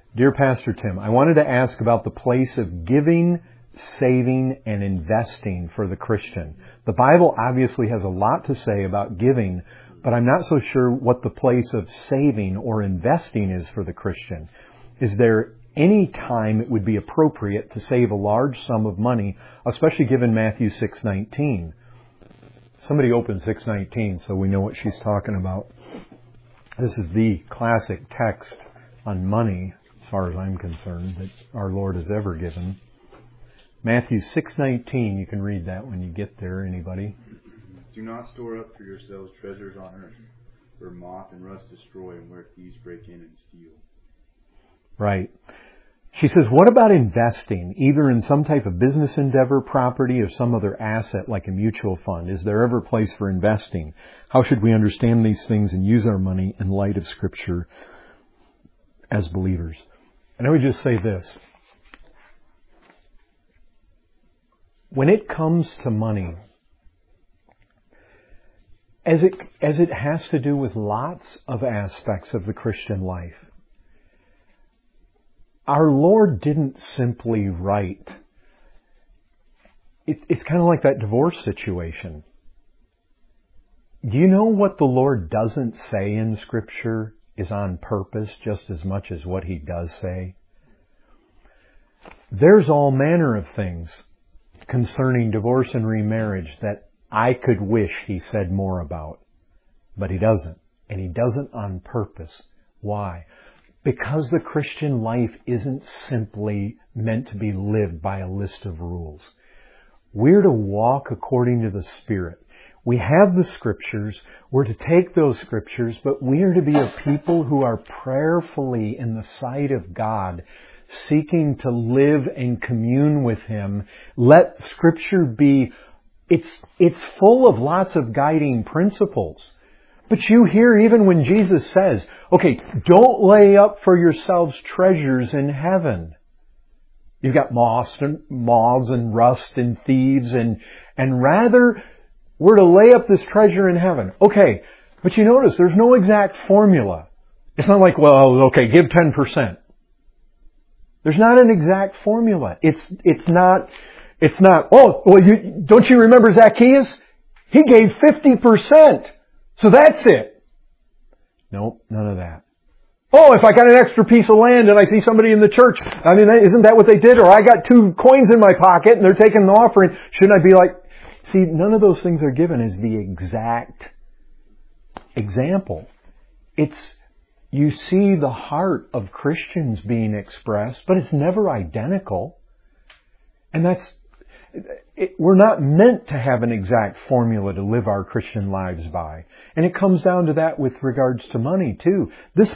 Dear Pastor Tim, I wanted to ask about the place of giving, saving, and investing for the Christian. The Bible obviously has a lot to say about giving, but I'm not so sure what the place of saving or investing is for the Christian. Is there any time it would be appropriate to save a large sum of money, especially given Matthew 6:19? Somebody open 6:19 so we know what she's talking about. This is the classic text on money, as far as I'm concerned, that our Lord has ever given. Matthew 6:19, you can read that when you get there, anybody? Do not store up for yourselves treasures on earth, where moth and rust destroy and where thieves break in and steal. Right. She says, what about investing, either in some type of business endeavor, property, or some other asset like a mutual fund? Is there ever a place for investing? How should we understand these things and use our money in light of Scripture as believers? And I would just say this. When it comes to money, as it has to do with lots of aspects of the Christian life, our Lord didn't simply write. It's kind of like that divorce situation. Do you know what the Lord doesn't say in Scripture is on purpose just as much as what He does say? There's all manner of things concerning divorce and remarriage that I could wish He said more about. But He doesn't. And He doesn't on purpose. Why? Because the Christian life isn't simply meant to be lived by a list of rules. We're to walk according to the Spirit. We have the Scriptures. We're to take those Scriptures, but we are to be a people who are prayerfully in the sight of God, seeking to live and commune with Him. Let Scripture be, it's full of lots of guiding principles. But you hear even when Jesus says, okay, don't lay up for yourselves treasures in heaven. You've got moths and rust and thieves and rather we're to lay up this treasure in heaven. Okay, but you notice there's no exact formula. It's not like, well, okay, give 10%. There's not an exact formula. It's not, oh, well, don't you remember Zacchaeus? He gave 50%. So that's it. Nope, none of that. Oh, if I got an extra piece of land and I see somebody in the church, I mean, isn't that what they did? Or I got 2 coins in my pocket and they're taking an offering. Shouldn't I be like, see, none of those things are given as the exact example. You see the heart of Christians being expressed, but it's never identical. And we're not meant to have an exact formula to live our Christian lives by. And it comes down to that with regards to money too.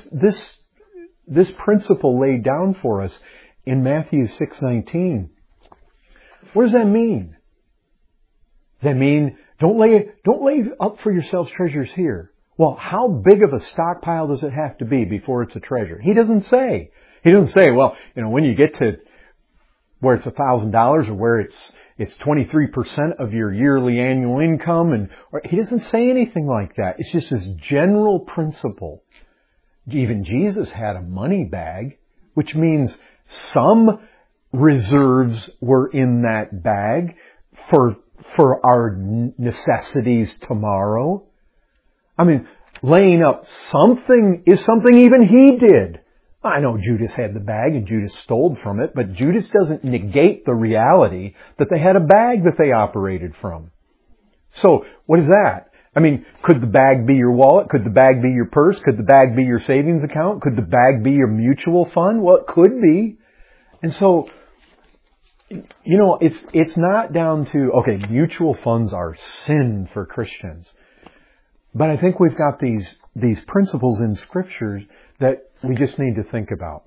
This principle laid down for us in Matthew 6:19. What does that mean? Does that mean don't lay up for yourselves treasures here? Well, how big of a stockpile does it have to be before it's a treasure? He doesn't say. He doesn't say, well, when you get to where it's $1,000 or where it's 23% of your yearly annual income, he doesn't say anything like that. It's just this general principle. Even Jesus had a money bag, which means some reserves were in that bag for our necessities tomorrow. I mean, laying up something is something even He did. I know Judas had the bag and Judas stole from it, but Judas doesn't negate the reality that they had a bag that they operated from. So, what is that? I mean, could the bag be your wallet? Could the bag be your purse? Could the bag be your savings account? Could the bag be your mutual fund? Well, it could be. And so, it's not down to, okay, mutual funds are sin for Christians. But I think we've got these principles in Scriptures that we just need to think about.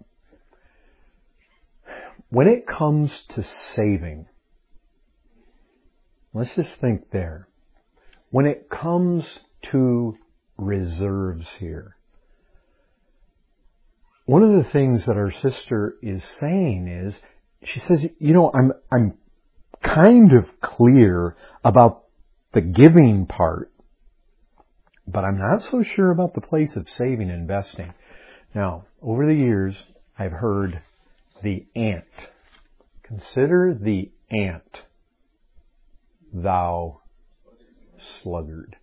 When it comes to saving, let's just think there. When it comes to reserves here, one of the things that our sister is saying is, she says, I'm kind of clear about the giving part, but I'm not so sure about the place of saving and investing. Now, over the years, I've heard the ant. Consider the ant, thou sluggard.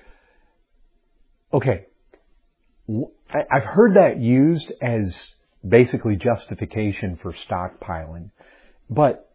Okay. I've heard that used as basically justification for stockpiling. But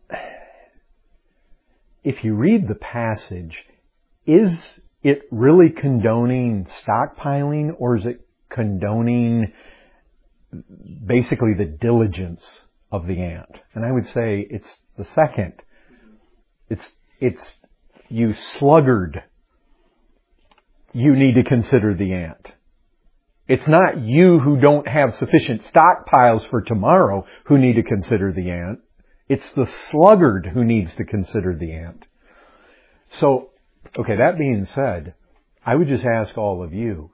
if you read the passage, is it really condoning stockpiling, or is it condoning basically the diligence of the ant? And I would say it's the second. It's you sluggard. You need to consider the ant. It's not you who don't have sufficient stockpiles for tomorrow who need to consider the ant. It's the sluggard who needs to consider the ant. So, okay, that being said, I would just ask all of you,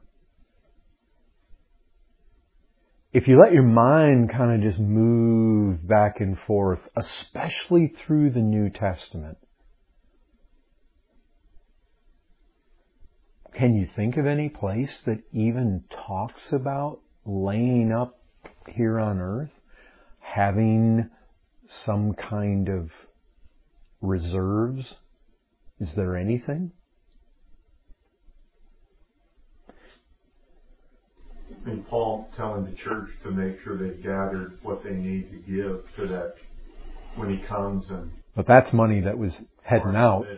if you let your mind kind of just move back and forth, especially through the New Testament, can you think of any place that even talks about laying up here on earth, having some kind of reserves? Is there anything? And Paul telling the church to make sure they've gathered what they need to give so that when he comes and... But that's money that was heading out.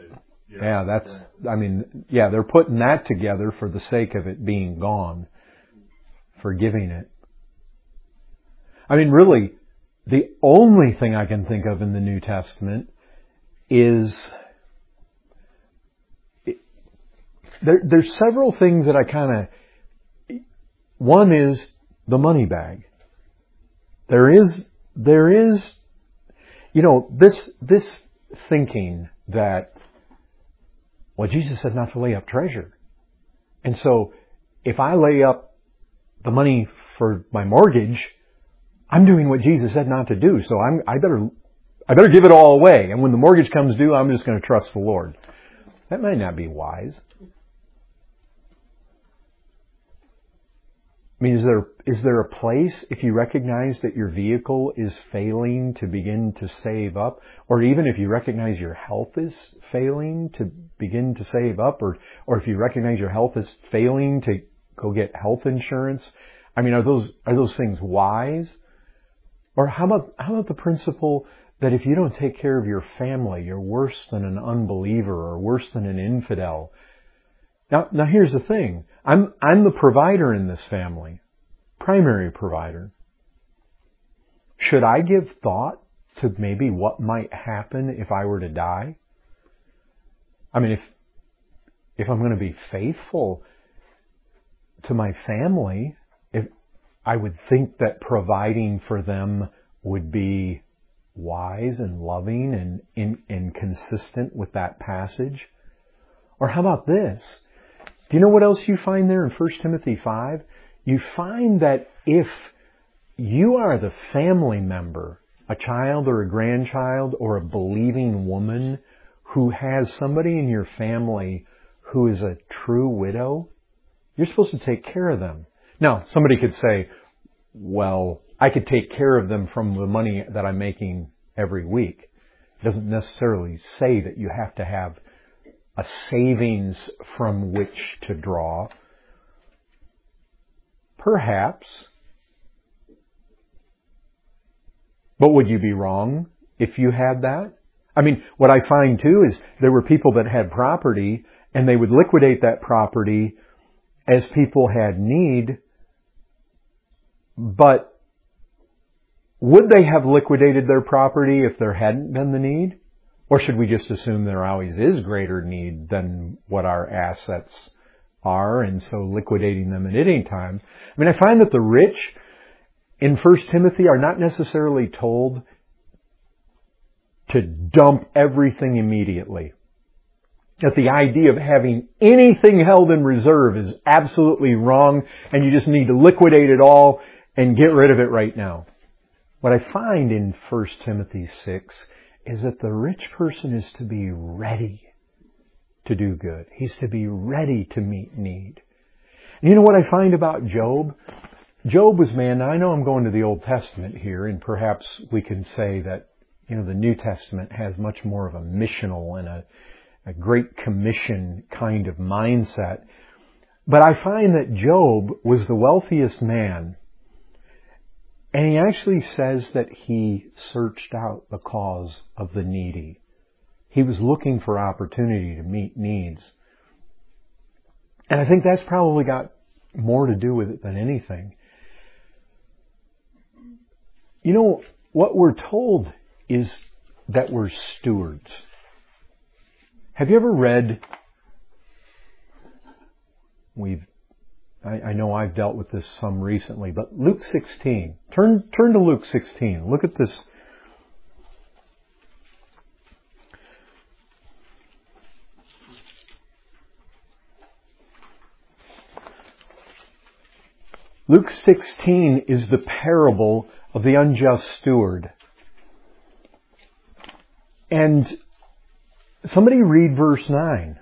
They're putting that together for the sake of it being gone, for giving it. I mean, really, the only thing I can think of in the New Testament is there's several things that I kind of... One is the money bag. There is, this thinking that, well, Jesus said not to lay up treasure. And so if I lay up the money for my mortgage, I'm doing what Jesus said not to do. So I better give it all away. And when the mortgage comes due, I'm just going to trust the Lord. That might not be wise. I mean, is there a place, if you recognize that your vehicle is failing, to begin to save up? Or even if you recognize your health is failing, to begin to save up? Or if you recognize your health is failing, to go get health insurance? I mean, are those things wise? Or how about the principle that if you don't take care of your family, you're worse than an unbeliever or worse than an infidel? Now here's the thing. I'm the provider in this family. Primary provider. Should I give thought to maybe what might happen if I were to die? I mean, if I'm going to be faithful to my family, if I would think that providing for them would be wise and loving and consistent with that passage. Or how about this? Do you know what else you find there in 1 Timothy 5? You find that if you are the family member, a child or a grandchild or a believing woman who has somebody in your family who is a true widow, you're supposed to take care of them. Now, somebody could say, well, I could take care of them from the money that I'm making every week. It doesn't necessarily say that you have to have a savings from which to draw. Perhaps. But would you be wrong if you had that? I mean, what I find too is there were people that had property and they would liquidate that property as people had need. But would they have liquidated their property if there hadn't been the need? Or should we just assume there always is greater need than what our assets are, and so liquidating them at any time? I mean, I find that the rich in 1 Timothy are not necessarily told to dump everything immediately. That the idea of having anything held in reserve is absolutely wrong, and you just need to liquidate it all and get rid of it right now. What I find in 1 Timothy 6 is that the rich person is to be ready to do good. He's to be ready to meet need. And you know what I find about Job? Job was man. Now I know I'm going to the Old Testament here, and perhaps we can say that, the New Testament has much more of a missional and a great commission kind of mindset. But I find that Job was the wealthiest man, and he actually says that he searched out the cause of the needy. He was looking for opportunity to meet needs. And I think that's probably got more to do with it than anything. What we're told is that we're stewards. Have you ever read, I know I've dealt with this some recently, but Luke 16. Turn to Luke 16. Look at this. Luke 16 is the parable of the unjust steward. And somebody read verse 9.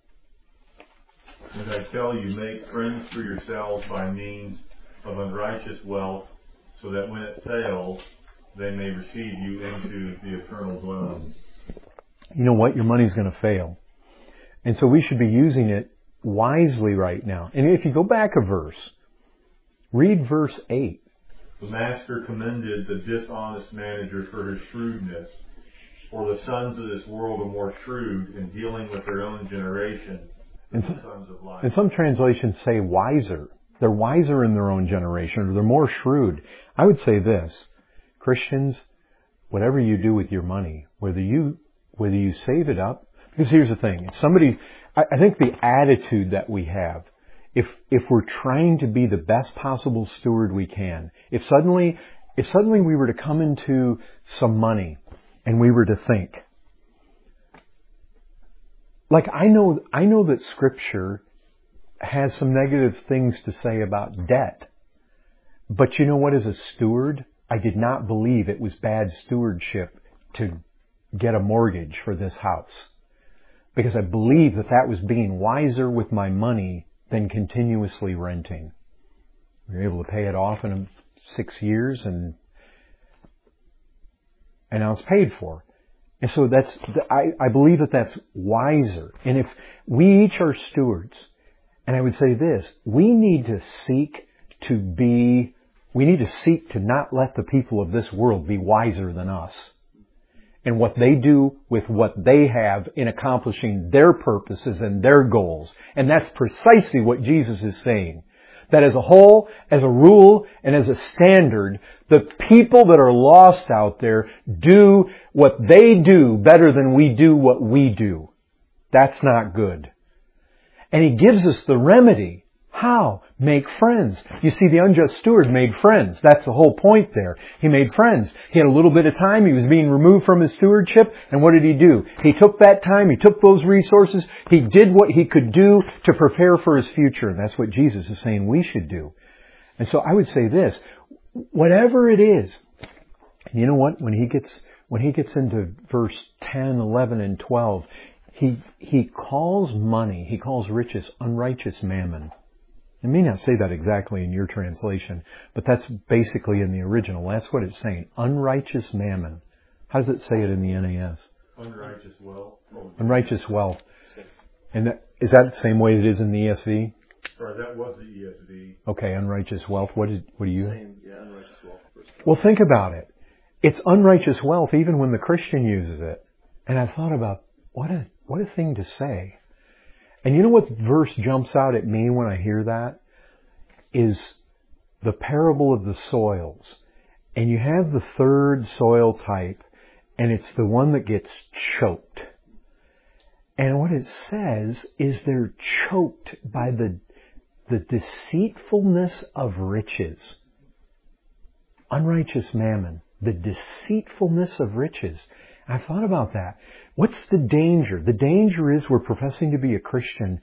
And I tell you, make friends for yourselves by means of unrighteous wealth, so that when it fails, they may receive you into the eternal dwelling. You know what? Your money's going to fail. And so we should be using it wisely right now. And if you go back a verse, read verse 8. The master commended the dishonest manager for his shrewdness. For the sons of this world are more shrewd in dealing with their own generation than the sons of light. And some translations say wiser. They're wiser in their own generation, or they're more shrewd. I would say this, Christians, whatever you do with your money, whether you save it up, because here's the thing, I think the attitude that we have, if we're trying to be the best possible steward we can, if suddenly we were to come into some money and we were to think, like I know that Scripture has some negative things to say about debt, but you know what, as a steward, I did not believe it was bad stewardship to get a mortgage for this house, because I believe that was being wiser with my money than continuously renting. We were able to pay it off in 6 years, and now it's paid for. And so I believe that's wiser. And if we each are stewards, and I would say this, we need to seek to not let the people of this world be wiser than us. And what they do with what they have in accomplishing their purposes and their goals. And that's precisely what Jesus is saying. That as a whole, as a rule, and as a standard, the people that are lost out there do what they do better than we do what we do. That's not good. And He gives us the remedy. How? Make friends. You see, the unjust steward made friends. That's the whole point there. He made friends. He had a little bit of time. He was being removed from his stewardship. And what did he do? He took that time. He took those resources. He did what he could do to prepare for his future. And that's what Jesus is saying we should do. And so I would say this, whatever it is, you know what? When he gets into verse 10, 11, and 12, he calls money, he calls riches unrighteous mammon. It may not say that exactly in your translation, but that's basically in the original. That's what it's saying. Unrighteous mammon. How does it say it in the NAS? Unrighteous wealth. Unrighteous wealth. And is that the same way it is in the ESV? Sorry, that was the ESV. Okay, unrighteous wealth. What do you? Same, yeah, unrighteous wealth. Well, think about it. It's unrighteous wealth even when the Christian uses it. And I thought about what a thing to say. And you know what verse jumps out at me when I hear that? Is the parable of the soils. And you have the third soil type, and it's the one that gets choked. And what it says is they're choked by the deceitfulness of riches. Unrighteous mammon. The deceitfulness of riches. I thought about that. What's the danger? The danger is we're professing to be a Christian.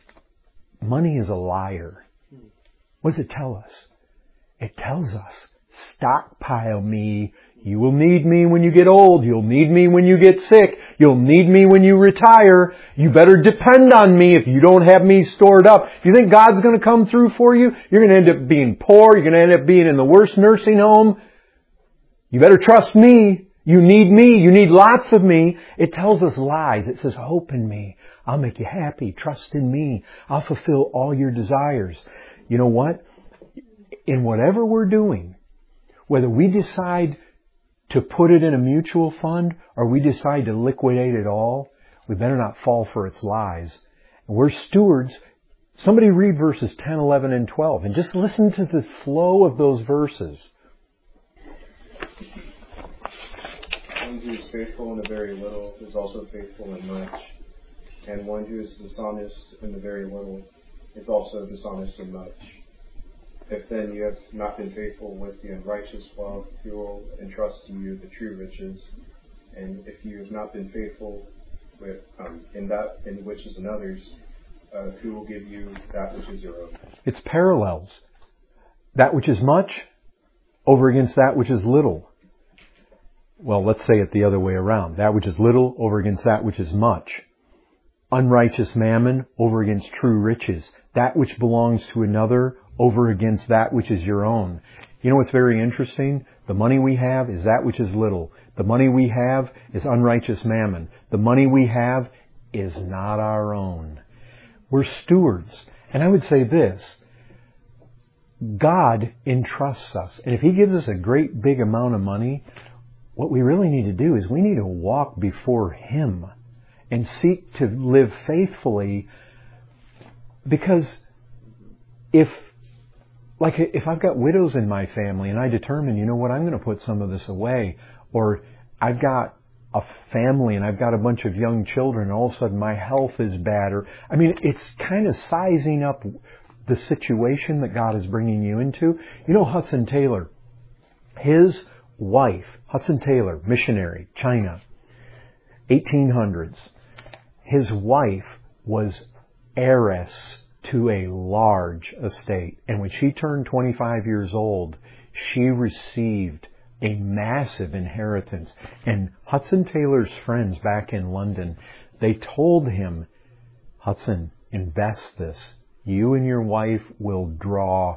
Money is a liar. What does it tell us? It tells us Stockpile me. You will need me when you get old. You'll need me when you get sick. You'll need me when you retire. You better depend on me if you don't have me stored up. You think God's going to come through for you? You're going to end up being poor. You're going to end up being in the worst nursing home. You better trust me. You need me. You need lots of me. It tells us lies. It says, hope in me. I'll make you happy. Trust in me. I'll fulfill all your desires. You know what? In whatever we're doing, whether we decide to put it in a mutual fund or we decide to liquidate it all, we better not fall for its lies. And we're stewards. Somebody read verses 10, 11, and 12 and just listen to the flow of those verses. One who is faithful in the very little is also faithful in much, and one who is dishonest in the very little is also dishonest in much. If then you have not been faithful with the unrighteous wealth, he will entrust to you the true riches. And if you have not been faithful with in that in which is another's, who will give you that which is your own? It's parallels. That which is much over against that which is little. Well, let's say it the other way around. That which is little over against that which is much. Unrighteous mammon over against true riches. That which belongs to another over against that which is your own. You know what's very interesting? The money we have is that which is little. The money we have is unrighteous mammon. The money we have is not our own. We're stewards. And I would say this. God entrusts us. And if He gives us a great big amount of money, what we really need to do is we need to walk before Him and seek to live faithfully, because if I've got widows in my family and I determine, you know what, I'm going to put some of this away, or I've got a family and I've got a bunch of young children and all of a sudden my health is bad, it's kind of sizing up the situation that God is bringing you into. You know Hudson Taylor, his wife, Hudson Taylor, missionary, China, 1800s. His wife was heiress to a large estate. And when she turned 25 years old, she received a massive inheritance. And Hudson Taylor's friends back in London, they told him, Hudson, invest this. You and your wife will draw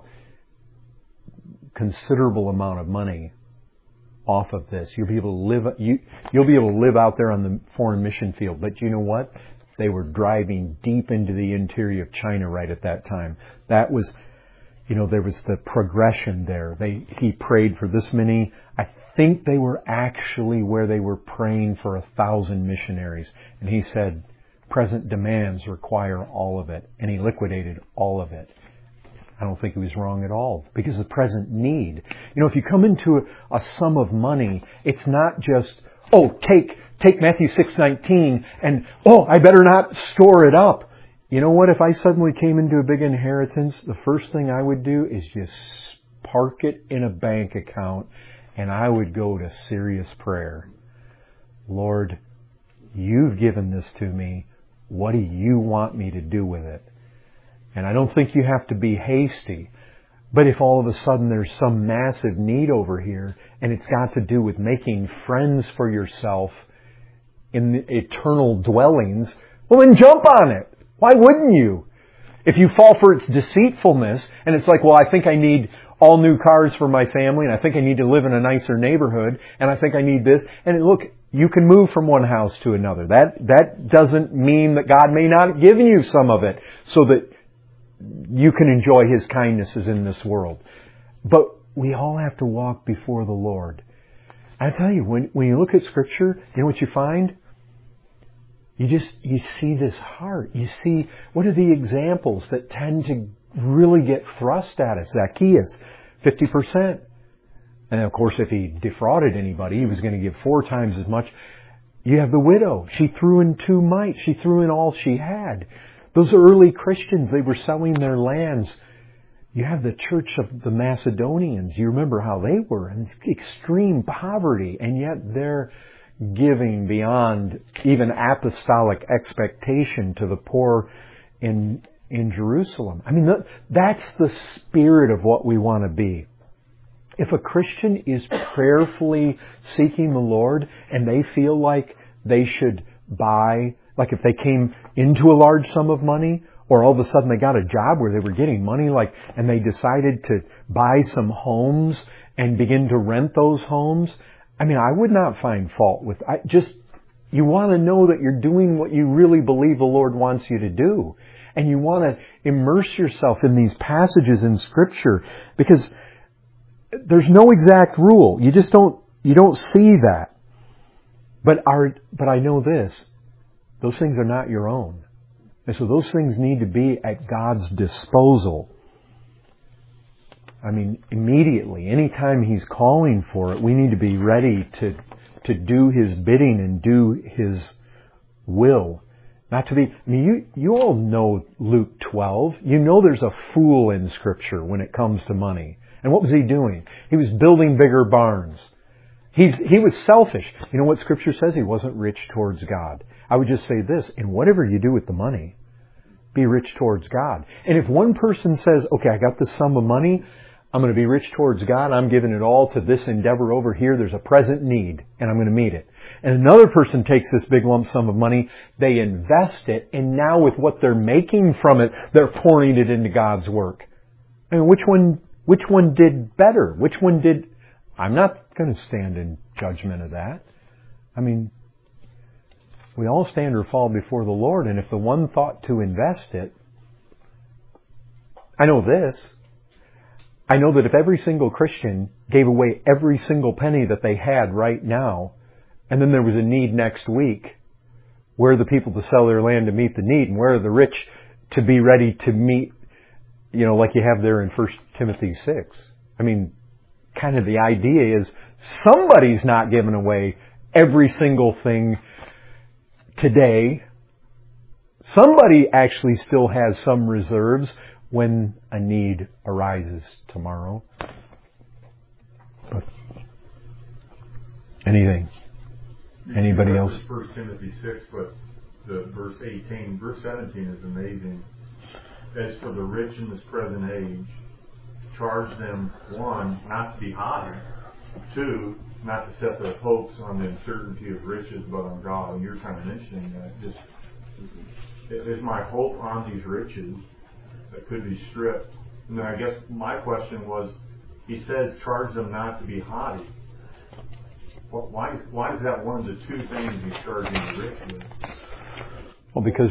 considerable amount of money off of this. You'll be able to live out there on the foreign mission field. But you know what? They were driving deep into the interior of China right at that time. That was, there was the progression there. He prayed for this many. I think they were actually where they were praying for 1,000 missionaries. And he said, present demands require all of it. And he liquidated all of it. I don't think he was wrong at all, because the present need. If you come into a sum of money, it's not just, take Matthew 6:19 and, I better not store it up. You know what? If I suddenly came into a big inheritance, the first thing I would do is just park it in a bank account, and I would go to serious prayer. Lord, You've given this to me. What do You want me to do with it? And I don't think you have to be hasty. But if all of a sudden there's some massive need over here, and it's got to do with making friends for yourself in the eternal dwellings, well then jump on it. Why wouldn't you? If you fall for its deceitfulness, and it's like, well, I think I need all new cars for my family, and I think I need to live in a nicer neighborhood, and I think I need this. And look, you can move from one house to another. That doesn't mean that God may not have given you some of it so that you can enjoy His kindnesses in this world. But we all have to walk before the Lord. I tell you, when you look at Scripture, you know what you find? You see this heart. You see, what are the examples that tend to really get thrust at us? Zacchaeus, 50%. And of course, if he defrauded anybody, he was going to give 4 times as much. You have the widow. She threw in 2 mites. She threw in all she had. Those early Christians, they were selling their lands. You have the church of the Macedonians. You remember how they were in extreme poverty, and yet they're giving beyond even apostolic expectation to the poor in Jerusalem. I mean, that's the spirit of what we want to be. If a Christian is prayerfully seeking the Lord and they feel like they should buy, like if they came into a large sum of money, or all of a sudden they got a job where they were getting money, and they decided to buy some homes and begin to rent those homes, I would not find fault with, you want to know that you're doing what you really believe the Lord wants you to do. And you want to immerse yourself in these passages in Scripture, because there's no exact rule. You don't see that. But I know this. Those things are not your own. And so those things need to be at God's disposal. Immediately, anytime He's calling for it, we need to be ready to do His bidding and do His will. Not to be, you all know Luke 12. You know there's a fool in Scripture when it comes to money. And what was he doing? He was building bigger barns. He was selfish. You know what Scripture says? He wasn't rich towards God. I would just say this, in whatever you do with the money, be rich towards God. And if one person says, okay, I got this sum of money, I'm going to be rich towards God, I'm giving it all to this endeavor over here, there's a present need, and I'm going to meet it. And another person takes this big lump sum of money, they invest it, and now with what they're making from it, they're pouring it into God's work. Which one did better? I'm not going to stand in judgment of that. We all stand or fall before the Lord, and if the one thought to invest it, I know this. I know that if every single Christian gave away every single penny that they had right now, and then there was a need next week, where are the people to sell their land to meet the need, and where are the rich to be ready to meet, like you have there in 1 Timothy 6. Kind of the idea is somebody's not giving away every single thing today. Somebody actually still has some reserves when a need arises tomorrow. But anything? Anybody else? 1 Timothy 6, but the verse 18, verse 17 is amazing. As for the rich in this present age, charge them, 1, not to be haughty, 2, not to set their hopes on the uncertainty of riches, but on God. And you're kind of mentioning that. Is my hope on these riches that could be stripped? And I guess my question was, he says, charge them not to be haughty. Why is that one of the two things he's charging the rich with? Well, because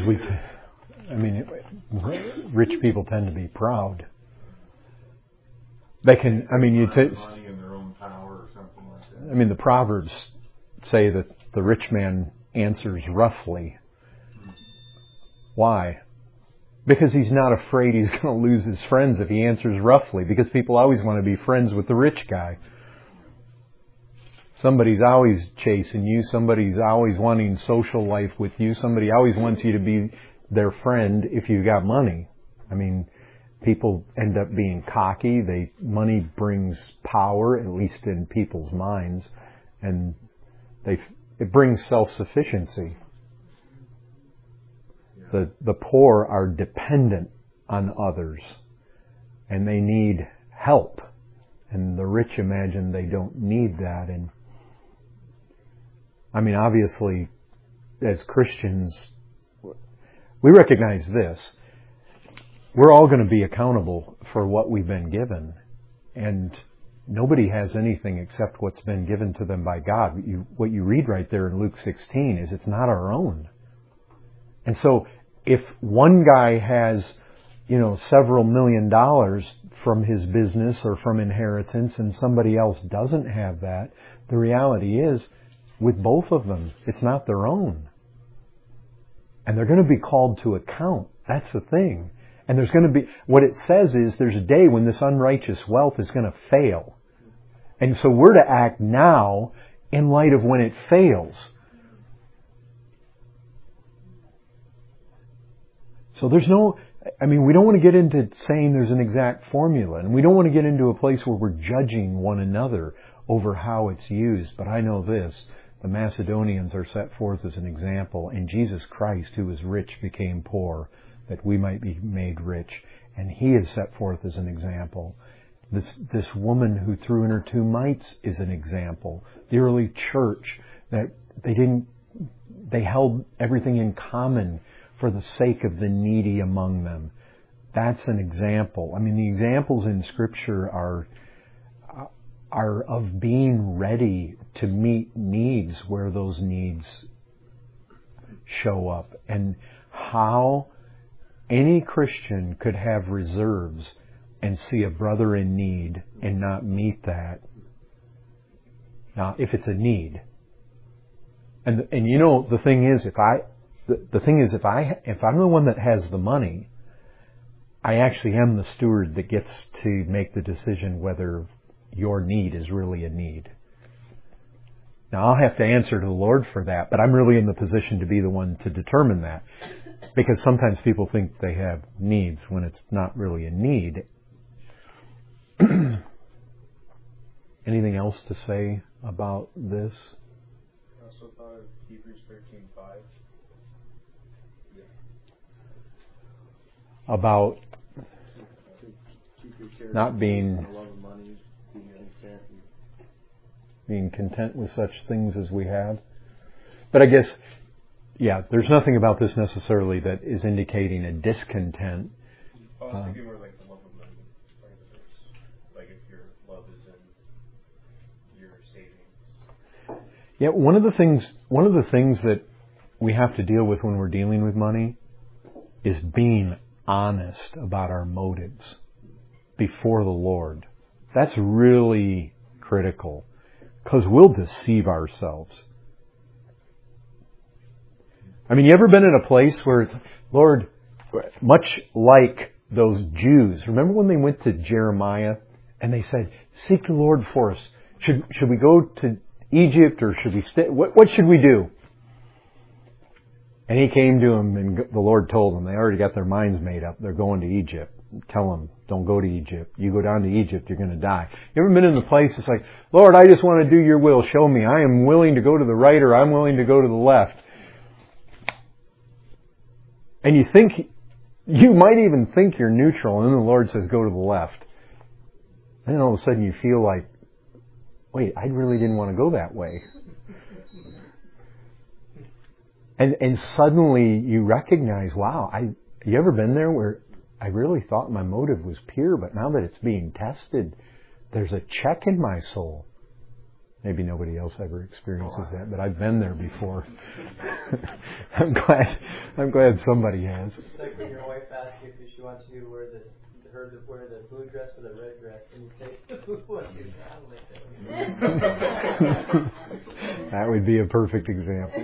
rich people tend to be proud. They can, you take money in their own power or something like that. The Proverbs say that the rich man answers roughly. Why? Because he's not afraid he's going to lose his friends if he answers roughly. Because people always want to be friends with the rich guy. Somebody's always chasing you. Somebody's always wanting social life with you. Somebody always wants you to be their friend if you've got money. People end up being cocky. Money brings power, at least in people's minds, and it brings self-sufficiency. The poor are dependent on others, and they need help. And the rich imagine they don't need that. And obviously, as Christians, we recognize this. We're all going to be accountable for what we've been given. And nobody has anything except what's been given to them by God. What you read right there in Luke 16 is it's not our own. And so if one guy has, several $1 million from his business or from inheritance and somebody else doesn't have that, the reality is with both of them, it's not their own. And they're going to be called to account. That's the thing. And there's going to be, what it says is there's a day when this unrighteous wealth is going to fail. And so we're to act now in light of when it fails. So there's no, we don't want to get into saying there's an exact formula. And we don't want to get into a place where we're judging one another over how it's used. But I know this, the Macedonians are set forth as an example. And Jesus Christ, who was rich, became poor, that we might be made rich. And He is set forth as an example. This woman who threw in her 2 mites is an example. The early church, that they held everything in common for the sake of the needy among them. That's an example. I mean, the examples in Scripture are of being ready to meet needs where those needs show up, and how any Christian could have reserves and see a brother in need and not meet that. Now, if it's a need, and you know, the thing is, if I'm the one that has the money, I actually am the steward that gets to make the decision whether your need is really a need. Now, I'll have to answer to the Lord for that, but I'm really in the position to be the one to determine that. Because sometimes people think they have needs when it's not really a need. Anything else to say about this? I also thought of Hebrews 13:5. About Keep your charity, not being the love of money, being content with such things as we have. But I guess, yeah, there's nothing about this necessarily that is indicating a discontent. I was thinking more like the love of money, part of the verse. Like if your love is in your savings. Yeah, one of the things that we have to deal with when we're dealing with money is being honest about our motives before the Lord. That's really critical, because we'll deceive ourselves. I mean, you ever been in a place where it's, Lord, much like those Jews, remember when they went to Jeremiah and they said, seek the Lord for us. Should we go to Egypt or should we stay? What should we do? And he came to them and the Lord told them, they already got their minds made up. They're going to Egypt. Tell them, don't go to Egypt. You go down to Egypt, you're going to die. You ever been in the place it's like, Lord, I just want to do your will. Show me. I am willing to go to the right or I'm willing to go to the left. And you might even think you're neutral, and then the Lord says, go to the left. And then all of a sudden you feel like, wait, I really didn't want to go that way. And suddenly you recognize, wow, you ever been there where I really thought my motive was pure, but now that it's being tested, there's a check in my soul. Maybe nobody else ever experiences that, but I've been there before. I'm glad somebody has. It's like when your wife asks you if she wants you to wear the blue dress or the red dress, and you say, "What do you like?" That would be a perfect example.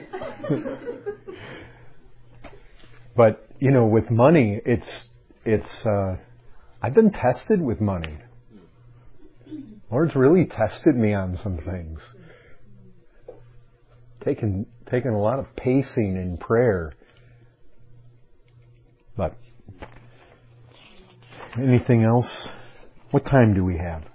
But with money, it's I've been tested with money. Lord's really tested me on some things. Taken a lot of pacing in prayer. But anything else? What time do we have?